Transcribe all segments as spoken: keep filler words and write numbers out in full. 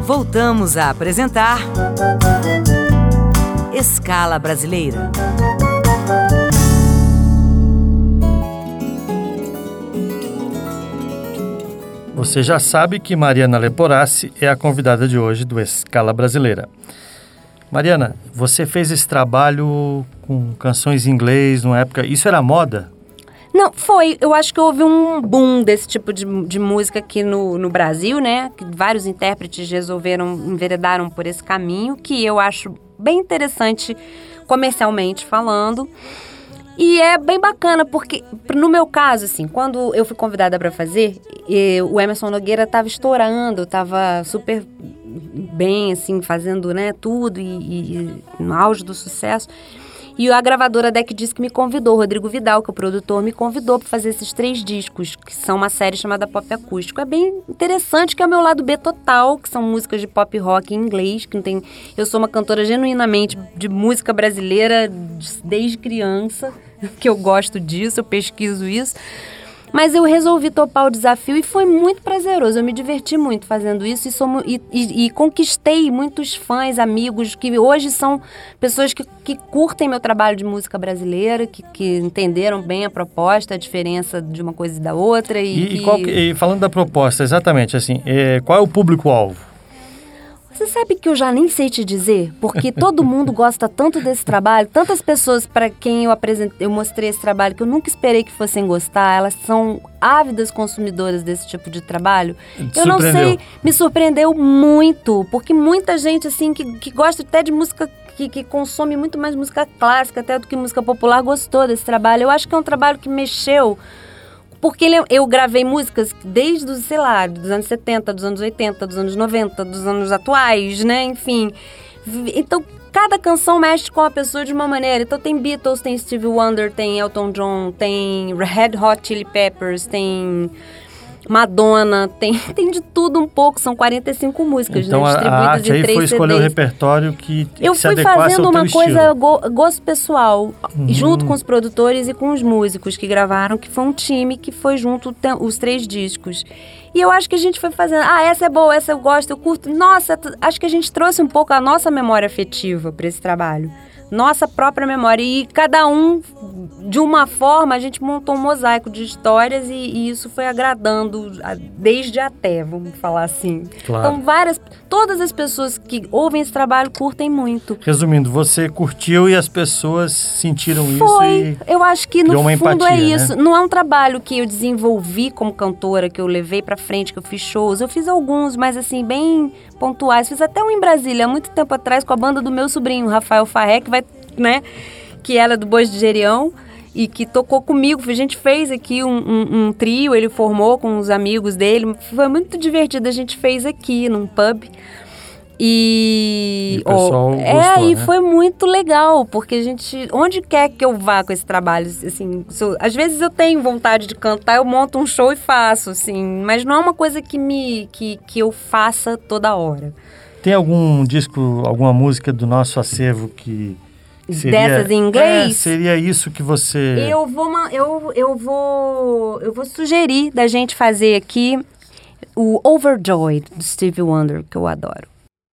Voltamos a apresentar Escala Brasileira. Você já sabe que Mariana Leporassi é a convidada de hoje do Escala Brasileira. Mariana, você fez esse trabalho com canções em inglês numa época... Isso era moda? Não, foi. Eu acho que houve um boom desse tipo de, de música aqui no, no Brasil, né? Que vários intérpretes resolveram, enveredaram por esse caminho, que eu acho bem interessante comercialmente falando. E é bem bacana, porque no meu caso, assim, quando eu fui convidada para fazer, e, o Emerson Nogueira estava estourando, estava super bem, assim, fazendo, né, tudo e, e no auge do sucesso. E a gravadora Deck Disc me convidou, o Rodrigo Vidal, que é o produtor, me convidou para fazer esses três discos, que são uma série chamada Pop Acústico. É bem interessante, que é o meu lado B total, que são músicas de pop rock em inglês, que não tem... Eu sou uma cantora genuinamente de música brasileira desde criança, que eu gosto disso, eu pesquiso isso. Mas eu resolvi topar o desafio e foi muito prazeroso. Eu me diverti muito fazendo isso e, sou, e, e, e conquistei muitos fãs, amigos, que hoje são pessoas que, que curtem meu trabalho de música brasileira, que, que entenderam bem a proposta, a diferença de uma coisa e da outra. E, e, que... e, qual, e falando da proposta, exatamente, assim, é, qual é o público-alvo? Você sabe que eu já nem sei te dizer, porque todo mundo gosta tanto desse trabalho, tantas pessoas para quem eu apresentei, eu mostrei esse trabalho que eu nunca esperei que fossem gostar, elas são ávidas consumidoras desse tipo de trabalho. Eu não sei, me surpreendeu muito, porque muita gente assim que, que gosta até de música, que, que consome muito mais música clássica até do que música popular, gostou desse trabalho. Eu acho que é um trabalho que mexeu. Porque ele, eu gravei músicas desde, os, sei lá, dos anos setenta, dos anos oitenta, dos anos noventa, dos anos atuais, né? Enfim. Então, cada canção mexe com a pessoa de uma maneira. Então, tem Beatles, tem Stevie Wonder, tem Elton John, tem Red Hot Chili Peppers, tem Madonna, tem, tem de tudo um pouco. São quarenta e cinco músicas, então, né? Distribuídas a arte em aí três foi escolher C Ds. O repertório que, que eu se fui adequasse fazendo ao teu uma coisa estilo. go, gosto pessoal, Uhum. junto com os produtores e com os músicos que gravaram, que foi um time que foi junto tem, os três discos. E eu acho que a gente foi fazendo, ah, essa é boa, essa eu gosto, eu curto. Nossa, acho que a gente trouxe um pouco a nossa memória afetiva para esse trabalho. Nossa própria memória. E cada um, de uma forma, a gente montou um mosaico de histórias e, e isso foi agradando a, desde até, vamos falar assim. Claro. Então, várias, todas as pessoas que ouvem esse trabalho curtem muito. Resumindo, você curtiu e as pessoas sentiram foi. isso e eu acho que no fundo empatia, é isso. Né? Não é um trabalho que eu desenvolvi como cantora, que eu levei pra frente, que eu fiz shows. Eu fiz alguns, mas assim, bem pontuais. Fiz até um em Brasília, há muito tempo atrás, com a banda do meu sobrinho, Rafael Farré, que vai, né, que era do Bois de Gerião e que tocou comigo. A gente fez aqui um, um, um trio, ele formou com os amigos dele. Foi muito divertido, a gente fez aqui num pub. E, e o pessoal oh, gostou, é, e né? foi muito legal, porque a gente, onde quer que eu vá com esse trabalho, assim, eu, às vezes eu tenho vontade de cantar, eu monto um show e faço, assim, mas não é uma coisa que me, que, que eu faça toda hora. Tem algum disco, alguma música do nosso acervo que seria, dessas em inglês? É, seria isso que você... Eu vou, eu, eu vou, eu vou sugerir da gente fazer aqui o Overjoyed, do Stevie Wonder, que eu adoro.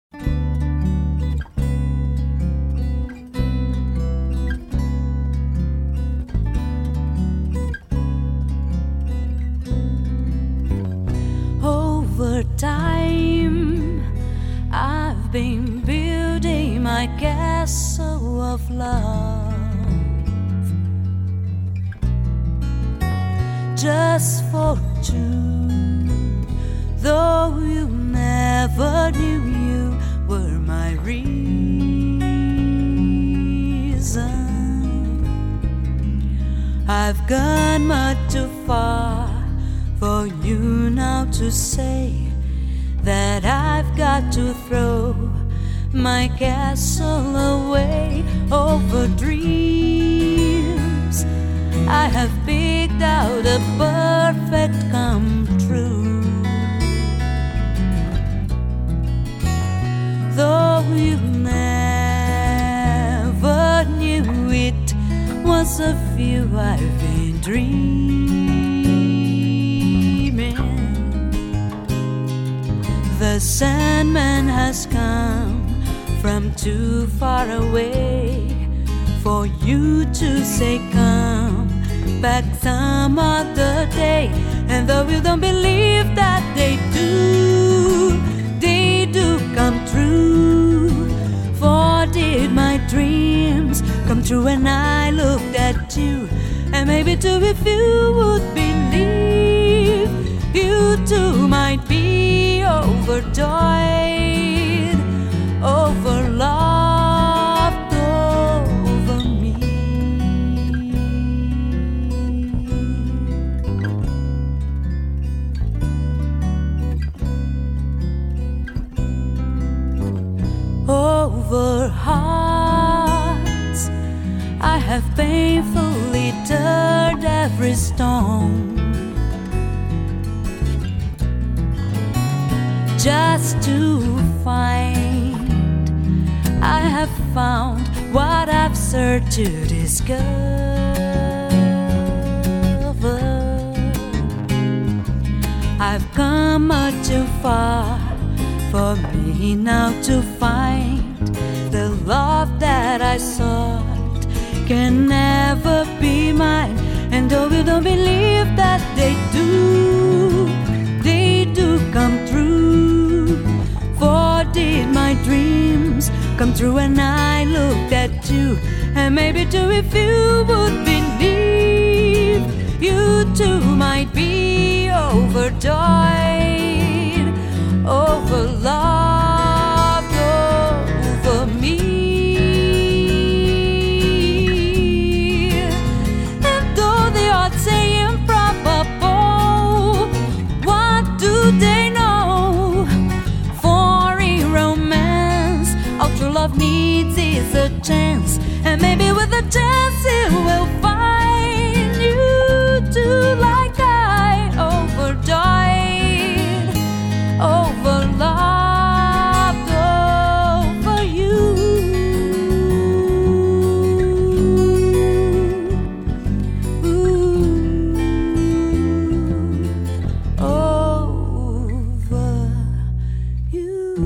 Over time, I've been building my castle of love, just for two. Though you never knew you were my reason, I've gone much too far for you now to say that I've got to throw my castle away. Over dreams I have picked out a perfect come true. Though you never knew it was of you I've been dreaming, The Sandman has come from too far away for you to say come back some other day. And though you don't believe that they do, they do come true. For did my dreams come true when I looked at you? And maybe too if you would believe, you too might be overjoyed, overloved over me. Over hearts I have painfully turned every stone, just to find I have found what I've searched to discover. I've come much too far for me now to find the love that I sought can never be mine. And though you don't believe that they do, they do come true. For did my dreams come true when I looked at you? And maybe too if you would believe, you too might be overjoyed, overloved over me. And though the odds say improbable, what do they know? For in romance, all true love needs is a chance. And maybe with a chance it will find you too like I, overjoyed, overloved over you. Ooh, over you.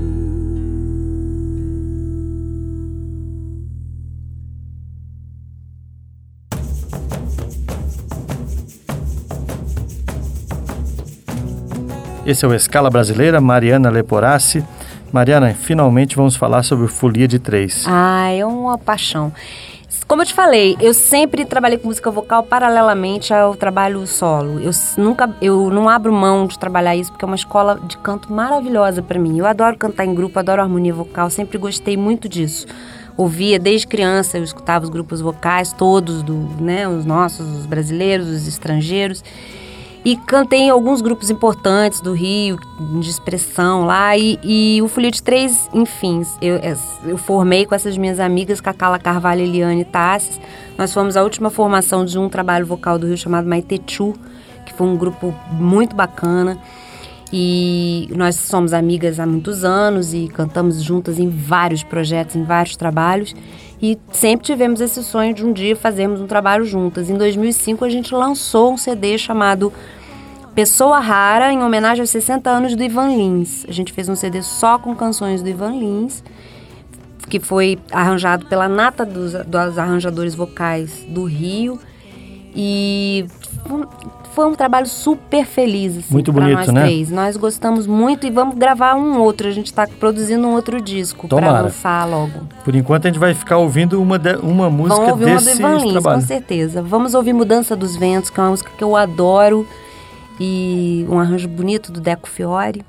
Esse é o Escala Brasileira, Mariana Leporassi. Mariana, finalmente vamos falar sobre Folia de Três. Ah, é uma paixão. Como eu te falei, eu sempre trabalhei com música vocal paralelamente ao trabalho solo. Eu nunca, eu não abro mão de trabalhar isso porque é uma escola de canto maravilhosa para mim. Eu adoro cantar em grupo, adoro harmonia vocal, sempre gostei muito disso. Ouvia desde criança, eu escutava os grupos vocais todos, do, né, os nossos, os brasileiros, os estrangeiros. E cantei em alguns grupos importantes do Rio, de expressão lá. E, e o Folia de Três, enfim, eu, eu formei com essas minhas amigas, Cacala Carvalho, Eliane e Tassis. Nós fomos a última formação de um trabalho vocal do Rio chamado Maitechu, que foi um grupo muito bacana. E nós somos amigas há muitos anos e cantamos juntas em vários projetos, em vários trabalhos. E sempre tivemos esse sonho de um dia fazermos um trabalho juntas. Em dois mil e cinco a gente lançou um C D chamado Pessoa Rara, em homenagem aos sessenta anos do Ivan Lins. A gente fez um C D só com canções do Ivan Lins, que foi arranjado pela nata dos, dos arranjadores vocais do Rio. E foi um trabalho super feliz, assim, muito pra bonito, nós né? três. Nós gostamos muito e vamos gravar um outro. A gente está produzindo um outro disco para lançar logo. Por enquanto a gente vai ficar ouvindo uma, de, uma música Vamos ouvir desse uma do Ivan Lins, trabalho. com certeza. Vamos ouvir Mudança dos Ventos, que é uma música que eu adoro, e um arranjo bonito do Deco Fiore.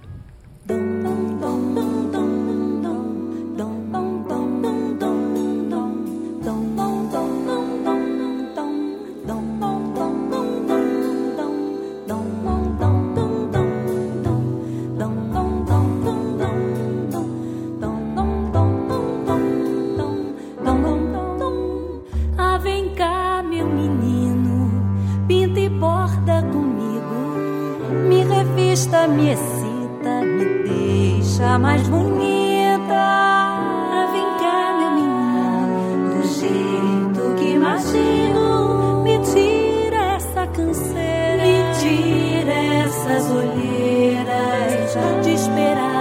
Ah, vem cá, meu menino, pinta e borda comigo, me revista, me excita, me deixa mais bonita. Ah, vem cá, meu menino, do jeito que imagino, me tira essa canseira, me tira essas olheiras de esperar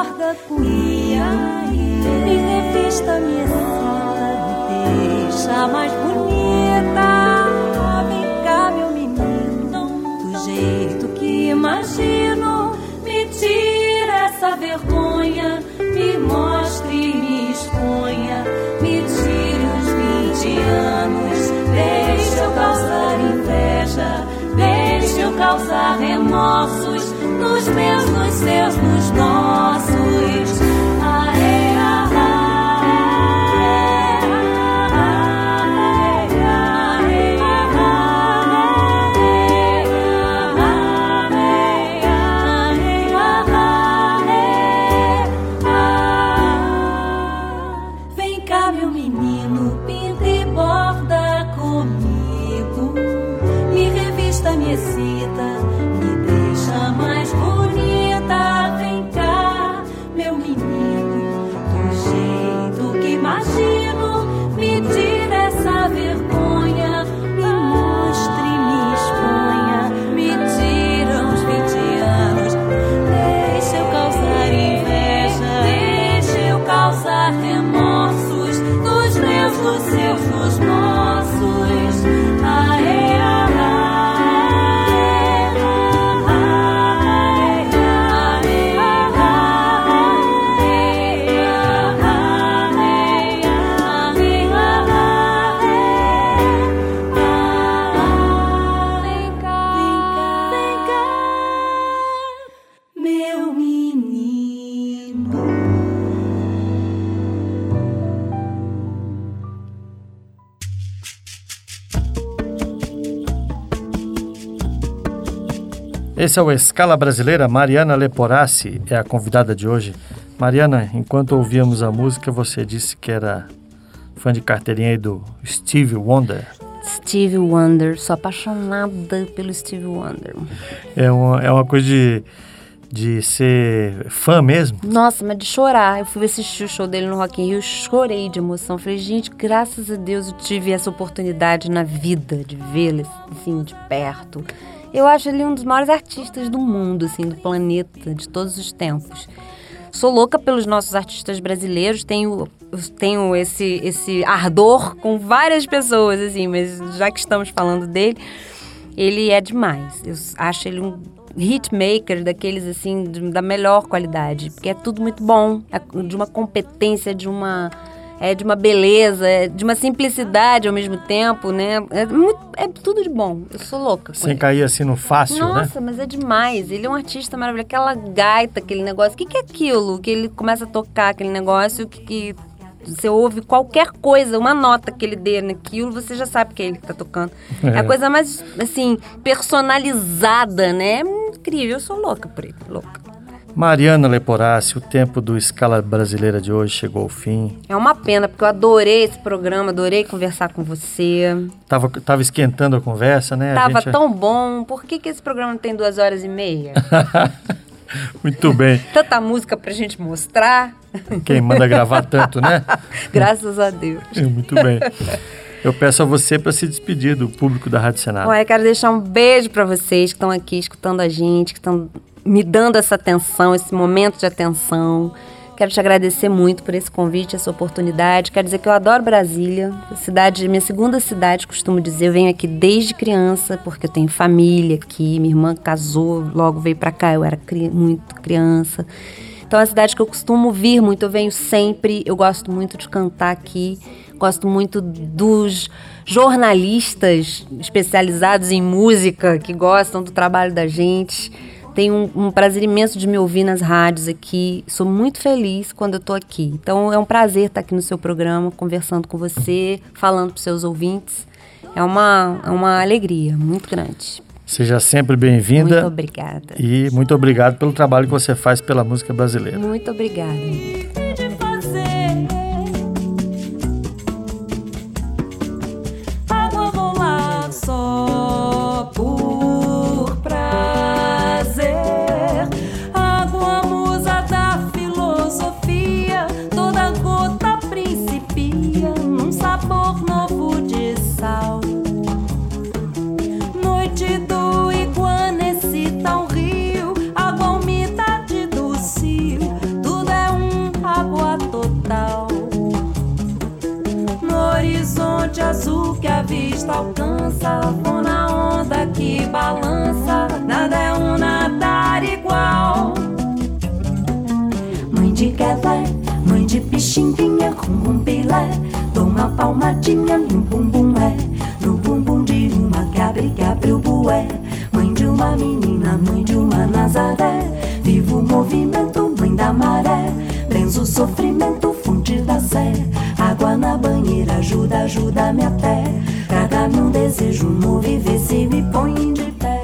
borda comigo, me revista, me excita, me deixa mais bonita. Vem cá, meu menino, do jeito que imagino, me tira essa vergonha, me mostre, me exponha, me tire os vinte anos, deixe eu causar inveja, deixe eu causar remorsos, nos meus, nos seus, nos nossos. Aê, vem cá, meu menino, pinta e borda comigo, me revista, me excita, me deixa mais bonita. Vem cá, meu menino, do jeito que imagino, me tira essa vergonha, me mostre, me exponha, me tira uns vinte anos, deixa eu causar inveja, deixa eu causar remorsos, nos meus, nos seus, nos nossos. Aê, Esse é o Escala Brasileira. Mariana Leporassi é a convidada de hoje. Mariana, enquanto ouvíamos a música, você disse que era fã de carteirinha aí do Stevie Wonder. Stevie Wonder, sou apaixonada pelo Stevie Wonder. É uma, é uma coisa de, de ser fã mesmo? Nossa, mas de chorar. Eu fui assistir o show dele no Rock in Rio, chorei de emoção. Falei, gente, graças a Deus eu tive essa oportunidade na vida de vê-lo, assim, de perto. Eu acho ele um dos maiores artistas do mundo, assim, do planeta, de todos os tempos. Sou louca pelos nossos artistas brasileiros, tenho, tenho esse, esse ardor com várias pessoas, assim, mas já que estamos falando dele, ele é demais. Eu acho ele um hitmaker daqueles, assim, de, da melhor qualidade, porque é tudo muito bom, é de uma competência, de uma... É de uma beleza, é de uma simplicidade ao mesmo tempo, né? É, muito, é tudo de bom. Eu sou louca. Sem cair assim no fácil, Nossa, né? Nossa, mas é demais. Ele é um artista maravilhoso. Aquela gaita, aquele negócio. O que, que é aquilo? Que ele começa a tocar aquele negócio que, que você ouve qualquer coisa, uma nota que ele dê naquilo, você já sabe que é ele que tá tocando. É, é a coisa mais, assim, personalizada, né? É incrível. Eu sou louca por ele. Louca. Mariana Leporassi, o tempo do Escala Brasileira de hoje chegou ao fim. É uma pena, porque eu adorei esse programa, adorei conversar com você. Tava, tava esquentando a conversa, né? Tava a gente... tão bom. Por que, que esse programa não tem duas horas e meia? Muito bem. Tanta música pra gente mostrar. Quem manda gravar tanto, né? Graças a Deus. Muito bem. Eu peço a você para se despedir do público da Rádio Senado. Olha, eu quero deixar um beijo para vocês que estão aqui escutando a gente, que estão me dando essa atenção, esse momento de atenção. Quero te agradecer muito por esse convite, essa oportunidade. Quero dizer que eu adoro Brasília, a cidade, minha segunda cidade, costumo dizer. Eu venho aqui desde criança, porque eu tenho família aqui. Minha irmã casou, logo veio para cá, eu era cri- muito criança. Então é uma cidade que eu costumo vir muito, eu venho sempre. Eu gosto muito de cantar aqui. Gosto muito dos jornalistas especializados em música, que gostam do trabalho da gente. Tenho um, um prazer imenso de me ouvir nas rádios aqui. Sou muito feliz quando eu estou aqui. Então é um prazer estar aqui no seu programa, conversando com você, falando para os seus ouvintes. É uma, é uma alegria muito grande. Seja sempre bem-vinda. Muito obrigada. E muito obrigado pelo trabalho que você faz pela música brasileira. Muito obrigada. Do vista alcança, vou na onda que balança, nada é um nadar igual. Mãe de Guelé, mãe de Pixinguinha com um pilé, dou uma palmadinha no bumbum é, no bumbum de uma que abre, que abre o bué. Mãe de uma menina, mãe de uma Nazaré, vivo o movimento, mãe da maré, benzo o sofrimento, fonte da sé. Água na banheira, ajuda, ajuda-me até, traga-me um desejo novo, viver se me põe de pé.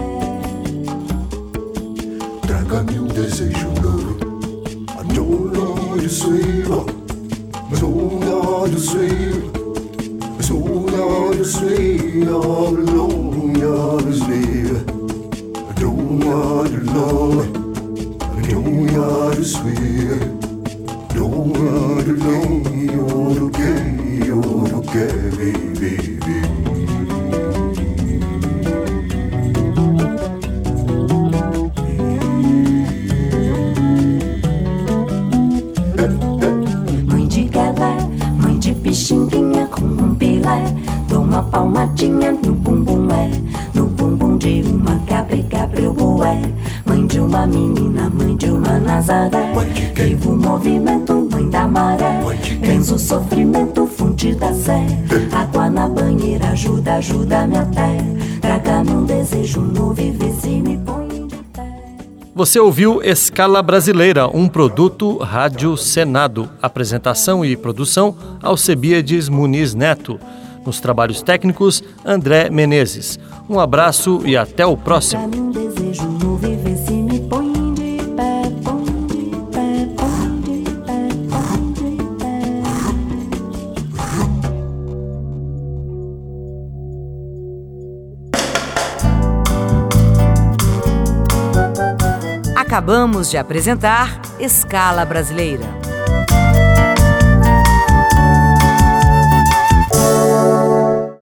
Traga-me um desejo novo, I don't know you sweet, I don't know you sweet, I don't know you sweet, all alone, you're sweet. I don't want your love, I don't want your sweet, don't want your love, you're okay, you're okay, baby, baby. Pixinguinha com um pilé, dou uma palmadinha no bumbum é, no bumbum de uma que abre, que abre o bué. Mãe de uma menina, mãe de uma Nazaré, vivo o movimento, mãe da maré, benzo o sofrimento, fonte da sé. Água na banheira, ajuda, ajuda-me até, traga-me um desejo novo, viver se me põe de pé. Você ouviu Escala Brasileira, um produto Rádio Senado. Apresentação e produção, Alcebiades Muniz Neto. Nos trabalhos técnicos, André Menezes. Um abraço e até o próximo. Acabamos de apresentar Escala Brasileira.